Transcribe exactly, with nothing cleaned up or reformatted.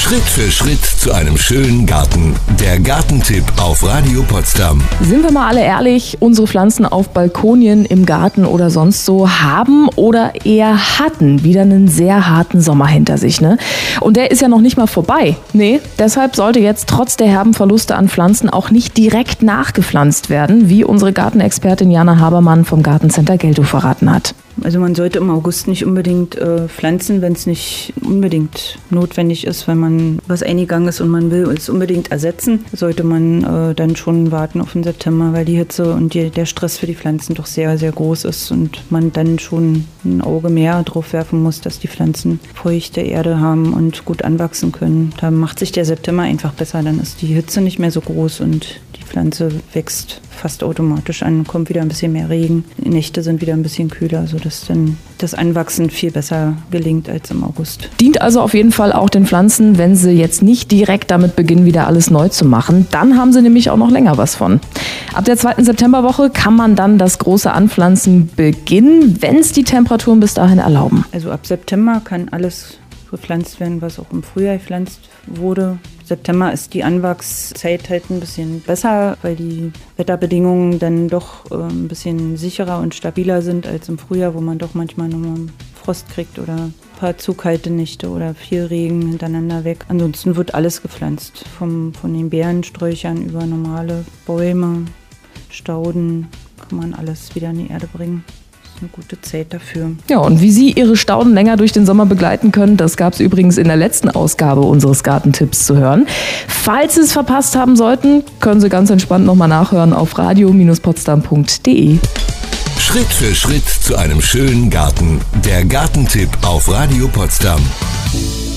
Schritt für Schritt zu einem schönen Garten. Der Gartentipp auf Radio Potsdam. Sind wir mal alle ehrlich, unsere Pflanzen auf Balkonien, im Garten oder sonst so haben oder eher hatten wieder einen sehr harten Sommer hinter sich, ne? Und der ist ja noch nicht mal vorbei. Nee, deshalb sollte jetzt trotz der herben Verluste an Pflanzen auch nicht direkt nachgepflanzt werden, wie unsere Gartenexpertin Jana Habermann vom Gartencenter Geltow verraten hat. Also man sollte im August nicht unbedingt äh, pflanzen, wenn es nicht unbedingt notwendig ist, wenn man was eingegangen ist und man will es unbedingt ersetzen, sollte man äh, dann schon warten auf den September, weil die Hitze und die, der Stress für die Pflanzen doch sehr, sehr groß ist und man dann schon ein Auge mehr drauf werfen muss, dass die Pflanzen feuchte Erde haben und gut anwachsen können. Da macht sich der September einfach besser, dann ist die Hitze nicht mehr so groß und die Pflanze wächst fast automatisch an, kommt wieder ein bisschen mehr Regen, die Nächte sind wieder ein bisschen kühler, sodass dann das Anwachsen viel besser gelingt als im August. Dient also auf jeden Fall auch den Pflanzen, wenn sie jetzt nicht direkt damit beginnen, wieder alles neu zu machen. Dann haben sie nämlich auch noch länger was von. Ab der zweiten Septemberwoche kann man dann das große Anpflanzen beginnen, wenn es die Temperaturen bis dahin erlauben. Also ab September kann alles gepflanzt werden, was auch im Frühjahr gepflanzt wurde. September ist die Anwachszeit halt ein bisschen besser, weil die Wetterbedingungen dann doch äh, ein bisschen sicherer und stabiler sind als im Frühjahr, wo man doch manchmal nochmal Frost kriegt oder ein paar zu kalte Nächte oder viel Regen hintereinander weg. Ansonsten wird alles gepflanzt, vom, von den Beerensträuchern über normale Bäume, Stauden, kann man alles wieder in die Erde bringen. Eine gute Zeit dafür. Ja, und wie Sie Ihre Stauden länger durch den Sommer begleiten können, das gab es übrigens in der letzten Ausgabe unseres Gartentipps zu hören. Falls Sie es verpasst haben sollten, können Sie ganz entspannt nochmal nachhören auf radio Bindestrich potsdam Punkt de. Schritt für Schritt zu einem schönen Garten. Der Gartentipp auf Radio Potsdam.